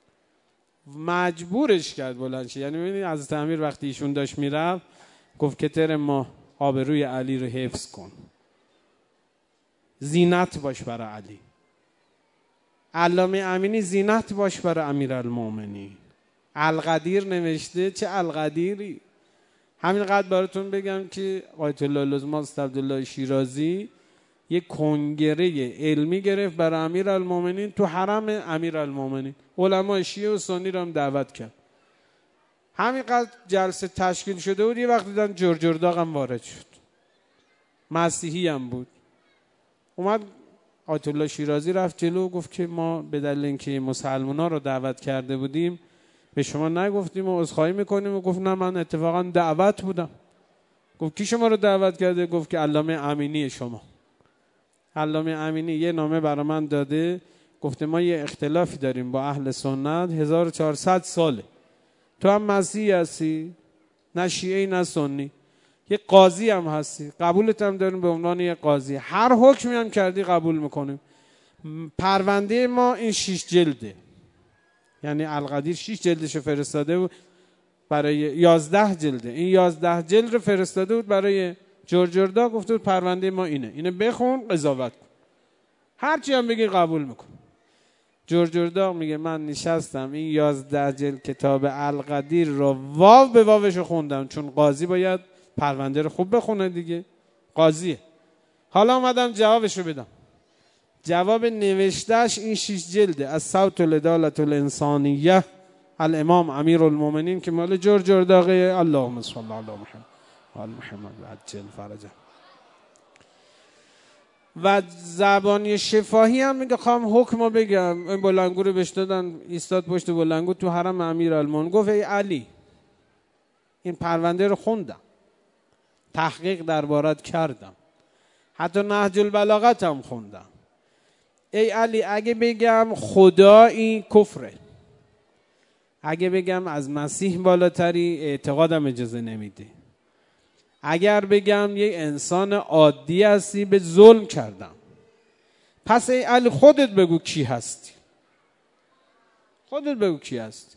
مجبورش کرد بلند شه. یعنی ببینید حضرت امیر وقتی ایشون داشت میرفت، گفت که تر ما آبروی علی رو حفظ کن، زینت باش برای علی. علامه امینی زینت باش برای امیرالمومنین. القدیر نوشته، چه القدیری. همین قدر براتون بگم که آیت الله العظما عبدالله شیرازی یک کنگره علمی گرفت برای امیرالمومنین تو حرم امیرالمومنین. علمای شیعه و سنی رو هم دعوت کرد. همینقدر جلسه تشکیل شده بود، یه وقت دیدن جرجرداغ هم وارد شد، مسیحی هم بود. اومد آیت الله شیرازی رفت جلو، گفت که ما به دلیل اینکه مسلمونا رو دعوت کرده بودیم به شما نگفتیم و عذرخواهی میکنیم. و گفت نه من اتفاقا دعوت بودم. گفت کی شما رو دعوت کرده؟ گفت که علامه امینی شما. علامه امینی یه نامه برای من داده، گفته ما یه اختلافی داریم با اهل سنت، هزار و چهارصد ساله، تو هم مسیحی هستی، نه شیعی نه سنی، یه قاضی هم هستی، قبولت هم داریم به عنوان یه قاضی، هر حکمی هم کردی قبول میکنیم. پرونده ما این شش جلده، یعنی القدیر شش جلدش فرستاده بود برای یازده جلده، این یازده جلد رو فرستاده بود برای جرجرداغ، گفته بود پرونده ما اینه، اینه بخون قضاوت کن، هرچی هم بگی قبول میکن. جرجرداغ میگه من نشستم این یازده جلد کتاب القدیر رو واو به واوش خوندم، چون قاضی باید پرونده رو خوب بخونه دیگه، قاضیه. حالا اومدم جوابش رو بدم. جواب نوشتهش این شش جلده، از صوت العدالة الانسانیه الامام امیرالمومنین که مال جرجرداغه. اللهم صل علی محمد و آل محمد و عجل فرجه. و زبانی شفاهی هم میگه خواهم حکمو بگم. این بلنگو رو بهش دادن، ایستاد پشت بلنگو تو حرم امیرالمومنین، گفت ای علی این پرونده رو خوندم، تحقیق دربارت کردم، حتی نهج البلاغت هم خوندم. ای علی اگه بگم خدا این کفره، اگه بگم از مسیح بالاتری اعتقادم اجازه نمیده، اگر بگم یک انسان عادی هستی به ظلم کردم. پس ای علی خودت بگو کی هستی، خودت بگو کی هستی.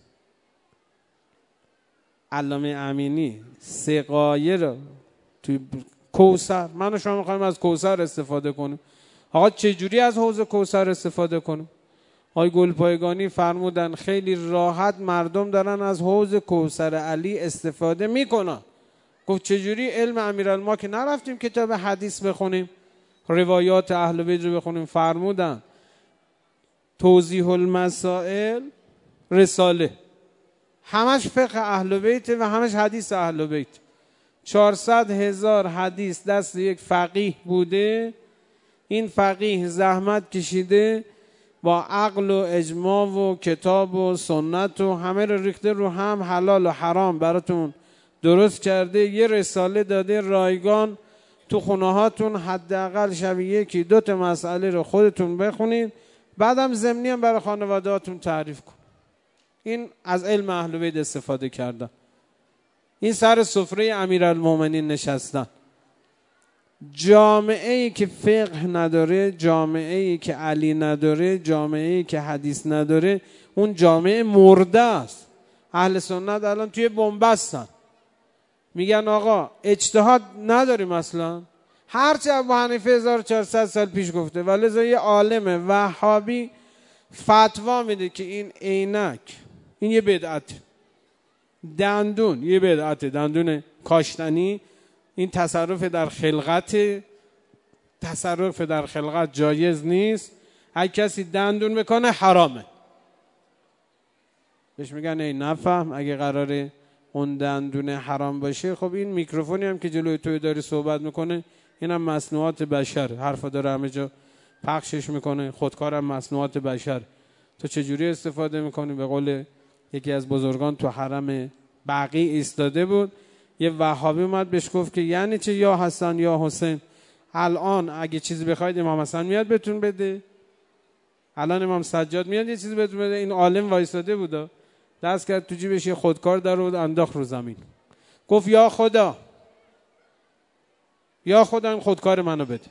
علامه امینی سقایه رو توی کوثر، من و شما میخوایم از کوثر استفاده کنیم. آقا چجوری از حوض کوثر استفاده کنیم؟ آقای گلپایگانی فرمودن خیلی راحت مردم دارن از حوض کوثر علی استفاده میکنن. گفت چجوری؟ علم امیرالما که نرفتیم کتاب حدیث بخونیم، روایات اهل بیت رو بخونیم. فرمودن توضیح المسائل رساله، همش فقه اهل بیت و همش حدیث اهل بیت. چهارصد هزار حدیث دست یک فقیه بوده، این فقیه زحمت کشیده با عقل و اجماع و کتاب و سنت و همه رو ریخته رو هم، حلال و حرام براتون درست کرده، یه رساله داده رایگان تو خونه هاتون حداقل شبیه یکی دو تا مسئله رو خودتون بخونید، بعدم ضمنی هم برای خانواده هاتون تعریف کن. این از علم اهل بیت استفاده کردن. این سر سفره امیرالمومنین نشستن. جامعه ای که فقه نداره، جامعه ای که علی نداره، جامعه ای که حدیث نداره، اون جامعه مرده است. اهل سنت الان توی بنبستن، میگن آقا اجتهاد نداریم اصلا، هرچه ابو حنیفه هزار و چهارصد سال پیش گفته. و لذا یه عالم وهابی فتوا میده که این عینک این یه بدعت، دندون یه بدعت، دندون کاشتنی، این تصرف در خلقت، تصرف در خلقت جایز نیست، هر کسی دندون بکنه حرامه. بهش میگن ای نفهم، اگه قراره اون دندون حرام باشه، خب این میکروفونی هم که جلوی توی داری صحبت میکنه اینم مصنوعات بشر، حرفا داره همه جا پخشش میکنه، خودکارم مصنوعات بشر، تو چجوری استفاده میکنی؟ به قول یکی از بزرگان تو حرم بقیع ایستاده بود، یه وهابی اومد بهش گفت که یعنی چه یا حسن یا حسین؟ الان اگه چیزی بخواید امام حسن میاد بهتون بده، الان امام سجاد میاد یه چیزی بهتون بده. این عالم وایستاده بود، دست کرد تو جیبش یه خودکار در بود، انداخت رو زمین، گفت یا خدا، یا خدا این خودکار منو بده،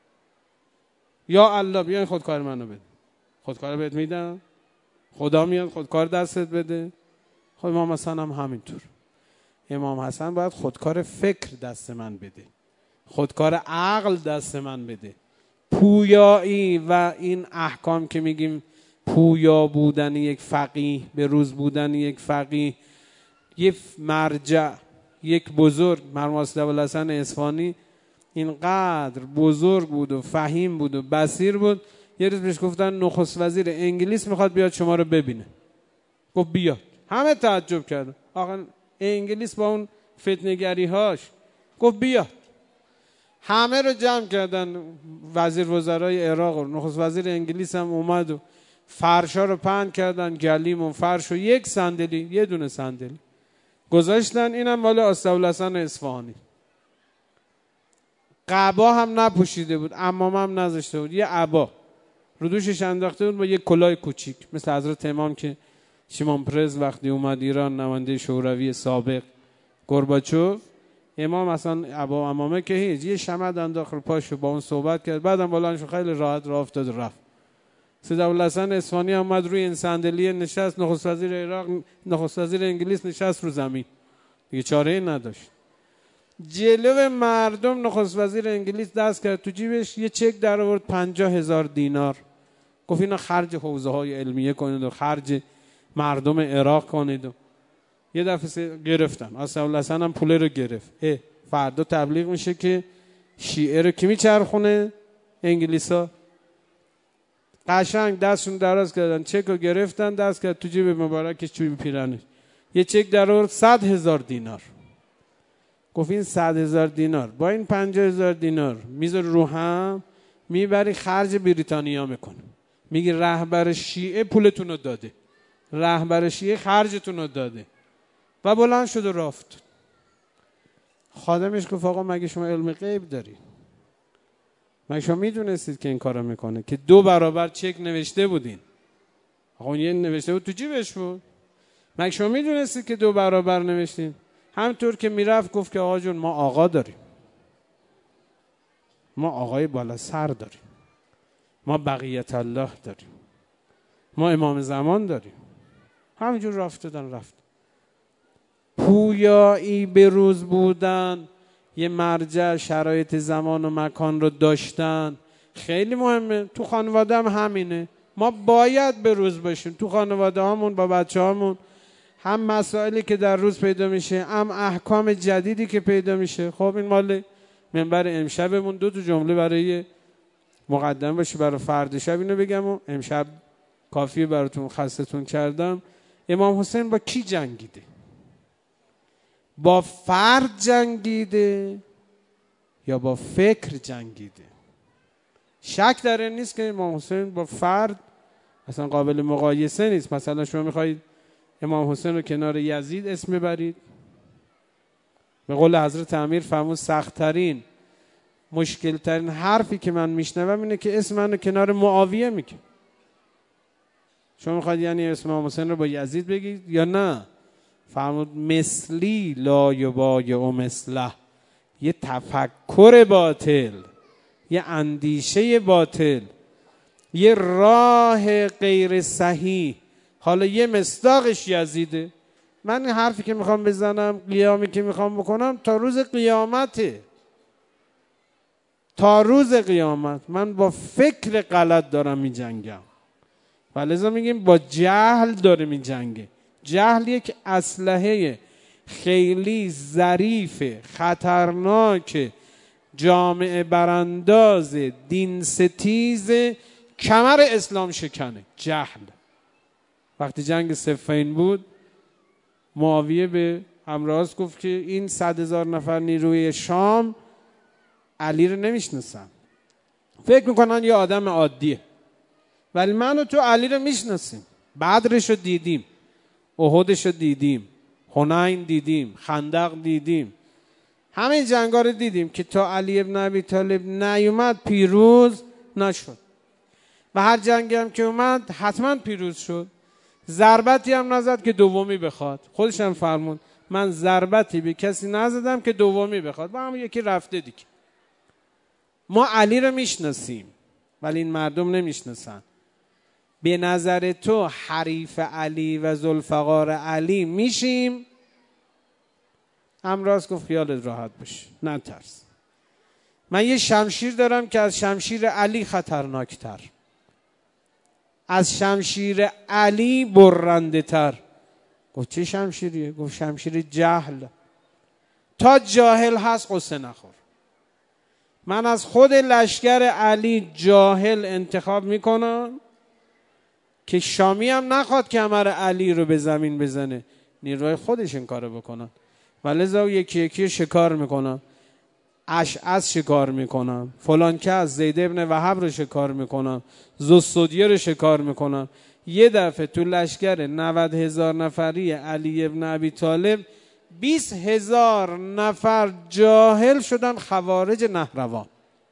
یا الله بیا این خودکار منو بده. خودکار بهت میدم؟ خدا میاد خودکار دستت بده؟ خب امام حسن هم همینطور. امام حسن باید خودکار فکر دست من بده، خودکار عقل دست من بده. پویایی و این احکام که میگیم پویا بودن یک فقیه، به روز بودن یک فقیه، یک مرجع، یک بزرگ، مرحوم استاد ابوالحسن اصفهانی اینقدر بزرگ بود و فهیم بود و بصیر بود، یه روز بهش گفتن نخست وزیر انگلیس میخواد بیاد شما رو ببینه. گفت بیاد. همه تعجب کردن، آقا انگلیس با اون فتنه‌گری هاش. گفت بیاد. همه رو جمع کردن، وزیر وزرای عراق و نخست وزیر انگلیس هم اومد و فرشا رو پهن کردن، گلیم و فرش و یک صندلی، یه دونه صندلی گذاشتن، اینم مال استاد ابوالحسن اصفهانی. قبا هم نپوشیده بود، عمامه هم نذاشته بود، یه عبا رو دوشش انداخته بود با یه کلاه کوچیک، مثل حضرت امام که شیمون پرز وقتی اومد ایران، نماینده شوروی سابق گورباچوف، امام اصلا عبا عمامه که هیچ، یه شمد انداخت رو پاشو، با اون صحبت کرد، بعدم بلندشو خیلی راحت راه افتاد و رفت. سید ابوالحسن اصفهانی اومد روی این صندلی نشست، نخست وزیر عراق، نخست وزیر انگلیس نشست رو زمین، دیگه چاره ای نداشت. جلو مردم نخست وزیر انگلیس دست کرد تو جیبش، یه چک در آورد پنجاه هزار دینار، گفت اینا خرج حوزه های علمیه کنید و خرج مردم عراق کنید. و یه دفعه گرفتن، استاد ابوالحسن هم پول رو گرفت. اه فردا تبلیغ میشه که شیعه رو کی میچرخونه؟ انگلیسا. قشنگ دستشون دراز کردن، چک رو گرفتن، دست کرد تو جیب مبارکش، توی پیرنش یه چک در آورد صد هزار دینار. گفت این صد هزار دینار با این پنجاه هزار دینار میذاری رو هم، میبری خرج بریتانیا میکنه. میگه رهبر شیعه پولتون رو داده، رهبر شیعه خرجتون رو داده. و بلند شد و رفت. خادمش گفت آقا مگه شما علم غیب داری؟ مگه شما میدونستید که این کارو میکنه؟ که دو برابر چک نوشته بودین. آقا یه نوشته بود تو جیبش بود. مگه شما میدونستید که دو برابر نوشتین؟ همطور که میرفت گفت که آقا جون ما آقا داریم، ما آقای بالا سر داریم، ما بقیت الله داریم، ما امام زمان داریم. همینجور رفت دادن رفت. پویایی به روز بودن، یه مرجع، شرایط زمان و مکان رو داشتن خیلی مهمه. تو خانواده هم همینه، ما باید به روز باشیم تو خانواده هامون، با بچه هامون، هم مسائلی که در روز پیدا میشه، هم احکام جدیدی که پیدا میشه. خب این مال منبر امشبمون. دو تا جمله برای مقدمه باشه برای فرد شب اینو بگم و امشب کافیه براتون خستتون کردم. امام حسین با کی جنگیده؟ با فرد جنگیده یا با فکر جنگیده؟ شک در این نیست که امام حسین با فرد اصلا قابل مقایسه نیست. مثلا شما میخواید امام حسین رو کنار یزید اسم ببرید، به قول حضرت امیر فرمود سخت‌ترین مشکلترین حرفی که من میشنوم اینه که اسم منو کنار معاویه میگه. شما میخواید یعنی اسم امام حسین رو با یزید بگید یا نه؟ فرمود مثلی لا یبایع مثله، یه تفکر باطل، یه اندیشه باطل، یه راه غیر صحیح. حالا یه مصداقش یزیده. من این حرفی که میخوام بزنم، قیامی که میخوام بکنم تا روز قیامته. تا روز قیامت من با فکر غلط دارم میجنگم و لذا میگیم با جهل داره میجنگه. جهل یک اسلحه خیلی ظریف، خطرناک، جامعه برانداز، دین ستیز، کمر اسلام شکنه. جهل. وقتی جنگ صفین بود، معاویه به همراهاش گفت که این صد هزار نفر نیروی شام علی رو نمیشناسن، فکر میکنن یه آدم عادیه، ولی من و تو علی رو میشناسیم. بدرش رو دیدیم، احدش رو دیدیم، حنین دیدیم، خندق دیدیم، همین جنگا رو دیدیم که تا علی ابن ابی طالب نیومد پیروز نشد و هر جنگی هم که اومد حتما پیروز شد. ضربتی هم نزد که دومی بخواد. خودش هم فرمود من ضربتی به کسی نزدم که دومی بخواد. با هم یکی رفته دیگه. ما علی رو میشناسیم ولی این مردم نمیشناسن. به نظر تو حریف علی و ذوالفقار علی میشیم؟ همراز گفت خیالت راحت باش، نترس. من یه شمشیر دارم که از شمشیر علی خطرناکتر، از شمشیر علی برنده تر. گفت چه شمشیریه؟ گفت شمشیر جهل. تا جاهل هست قصه نخور. من از خود لشکر علی جاهل انتخاب میکنم که شامی هم نخواد کمر علی رو به زمین بزنه، نیروی خودش این کارو بکنن و لذا یکی یکی شکار میکنم. اشعث شکار میکنم، فلان کس زید ابن وهب رو شکار میکنم، زوسودیه رو شکار میکنم. یه دفعه تو لشکر نود هزار نفری علی ابن ابی طالب بیست هزار نفر جاهل شدن خوارج نهروان.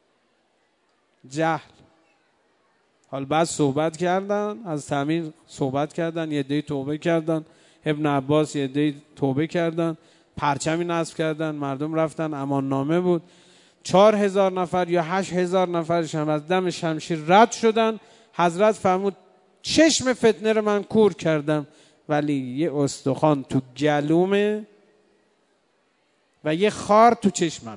جهل. حال بعد صحبت کردن، از تعمیر صحبت کردن، یه عده توبه کردن، ابن عباس یه عده توبه کردن، پرچمی نصب کردن، مردم رفتن، امان نامه بود. چهار هزار نفر یا هشت هزار نفرش هم از دم شمشیر رد شدن. حضرت فرمود چشم فتنه رو من کور کردم ولی یه استخوان تو گلومه و یه خار تو چشممه.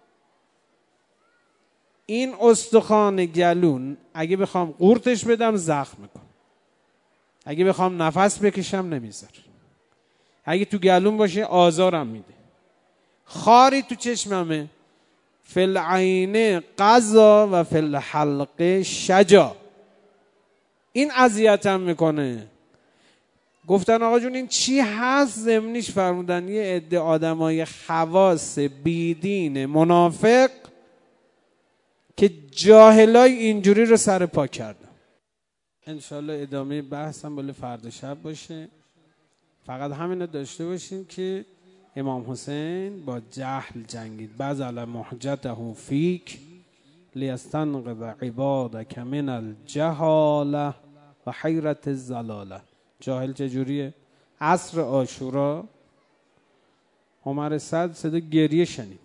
این استخوان گلون اگه بخوام قورتش بدم زخم میکنه، اگه بخوام نفس بکشم نمیذاره، اگه تو گلون باشه آزارم میده. خاری تو چشممه، فی العین قضا و فی الحلق شجا. این اذیتم میکنه. گفتن آقا جون این چی هست؟ ضمنیش فرمودن یه عده آدمای خواص بیدین منافق که جاهلای اینجوری رو سر پا کردن. انشالله ادامه بحثم بله فردا شب باشه. فقط همین رو داشته باشین که امام حسین با جهل جنگید. بذل محجته فیک لیستنقذ عبادک من الجهاله و حیرت الضلاله. جاهل چجوریه؟ عصر عاشورا عمر سعد صدا گریه شنید.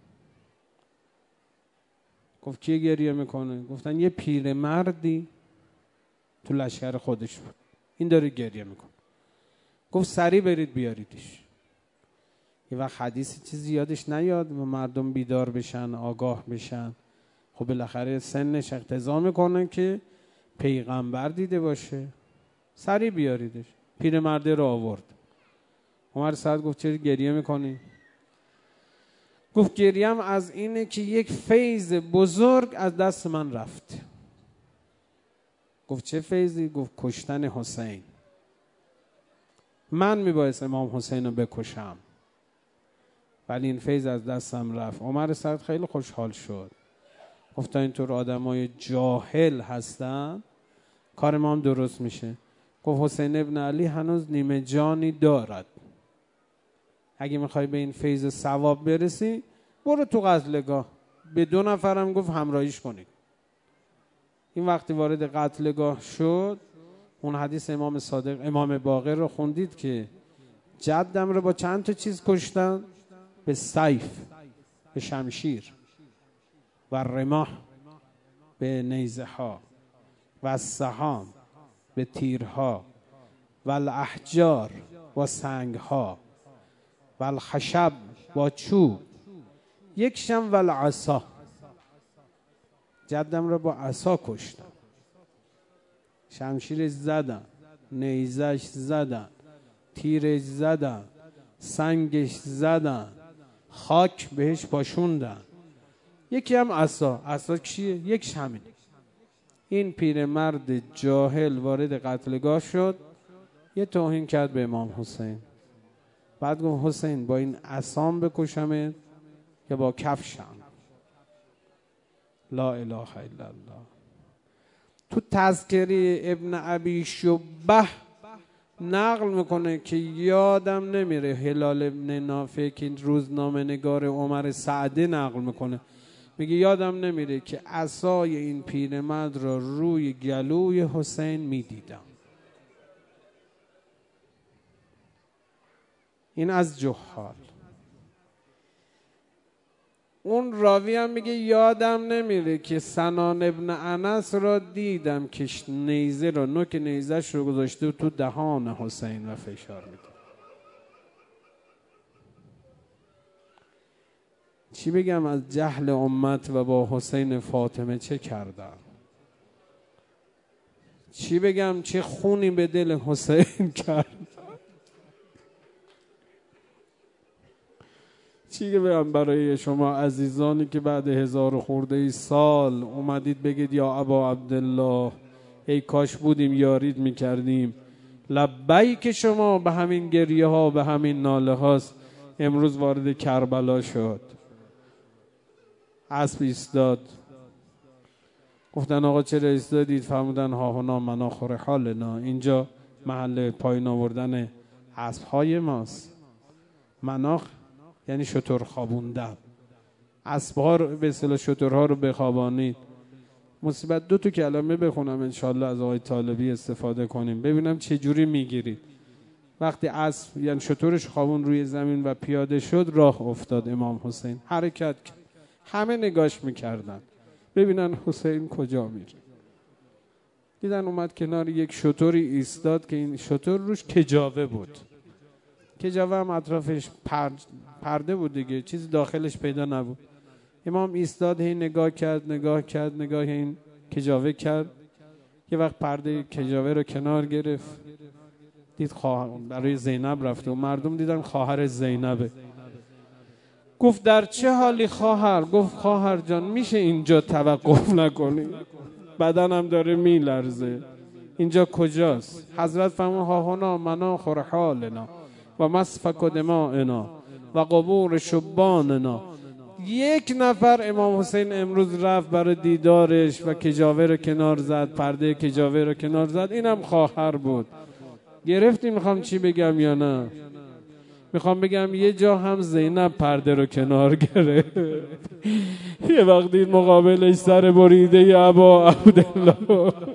گفت کی گریه میکنه؟ گفتن یه پیرمردی تو لشکر خودش بود، این داره گریه میکنه. گفت سریع برید بیاریدش. یه وقت حدیثی چیزی یادش نیاد و مردم بیدار بشن، آگاه بشن. خب بالاخره سنش اقتضا میکنه که پیغمبر دیده باشه. سریع بیاریدش. پیرمرده رو آورد. عمر سعد گفت چرا گریه میکنی؟ گفت گریم از اینه که یک فیض بزرگ از دست من رفت. گفت چه فیضی؟ گفت کشتن حسین. من میبایست امام حسین رو بکشم ولی این فیض از دستم رفت. عمر سعد خیلی خوشحال شد. گفت تا اینطور آدمای جاهل هستن کار ما هم درست میشه. گفت حسین ابن علی هنوز نیمه جانی دارد، اگه میخوای به این فیض ثواب برسی برو تو قتلگاه. به دو نفرم گفت همراهیش کنید. این وقتی وارد قتلگاه شد اون حدیث امام صادق امام باقر رو خوندید که جدم رو با چند تا چیز کشتن؟ به سیف. به شمشیر و رماح به نیزه ها و السهام به تیرها و الاحجار و سنگ ها و الخشب با چوب، یکشم و العصا، جدم را با عصا کشتن، شمشیرش زدن، نیزش زدن، تیرش زدن، سنگش زدن، خاک بهش پاشوندن، یکی هم عصا. عصا کیه؟ یکش همین. این پیرمرد جاهل وارد قتلگاه شد، یه توهین کرد به امام حسین. بعد گفت حسین با این عصام بکشمت یا با کفشم؟ لا اله الا الله. تو تذکره ابن ابی شبه نقل میکنه که یادم نمیره، هلال ابن نافع که روزنامه نگار عمر سعدی نقل میکنه، میگه یادم نمیره که عصای این پیرمرد را روی گلوی حسین میدیدم. این از جهال. اون راوی هم میگه یادم نمیره که سنان ابن انس را دیدم که نیزه را، نوک نیزش رو گذاشته تو دهان حسین و فشار میده. چی بگم از جهل امت و با حسین فاطمه چه کردم؟ چی بگم چه خونی به دل حسین کرد؟ چی بگم برای شما عزیزانی که بعد هزار خورده ای سال اومدید بگید یا ابا عبدالله ای کاش بودیم یارید میکردیم. لبیک که شما به همین گریه ها به همین ناله هاست امروز وارد کربلا شد. اسب ایستاد، گفتن آقا چرا ایستادید؟ فرمودن ها هنا مناخور حالنا، اینجا محل پایین آوردن اسب های ماست. مناخ یعنی شتر خوابوندن، اسب ها رو به اصطلاح شترها رو بخوابانید. مصیبت دو تا کلمه بخونم انشالله از آقای طالبی استفاده کنیم ببینم چه جوری میگیرید. وقتی اسب یعنی شترش خوابون روی زمین و پیاده شد، راه افتاد امام حسین، حرکت کرد، همه نگاش میکردن ببینن حسین کجا میره. دیدن اومد کنار یک شتری ایستاد که این شتر روش کجاوه بود. کجاوه هم اطرافش پر... پرده بود دیگه، چیزی داخلش پیدا نبود. امام ایستاد، هی نگاه کرد نگاه کرد نگاه این کجاوه کرد. یه وقت پرده کجاوه رو کنار گرفت، دید خواهر برای زینب رفته و مردم دیدن خواهر زینبه. گفت در چه حالی خواهر؟ گفت خواهر جان میشه اینجا توقف نکنی؟ بدنم داره میلرزه. اینجا کجاست؟ حضرت فرمود ها هنا مناخر حالنا و مسفک دمائنا و قبور شباننا. یک نفر امام حسین امروز رفت برای دیدارش و کجاوه رو کنار زد، پرده کجاوه رو کنار زد، اینم خواهر بود. گرفتی میخوام چی بگم یا نه؟ میخوام بگم یه جا هم زینب پرده رو کنار گرفت. یه وقتی مقابلش سر بریده ابا عبدالله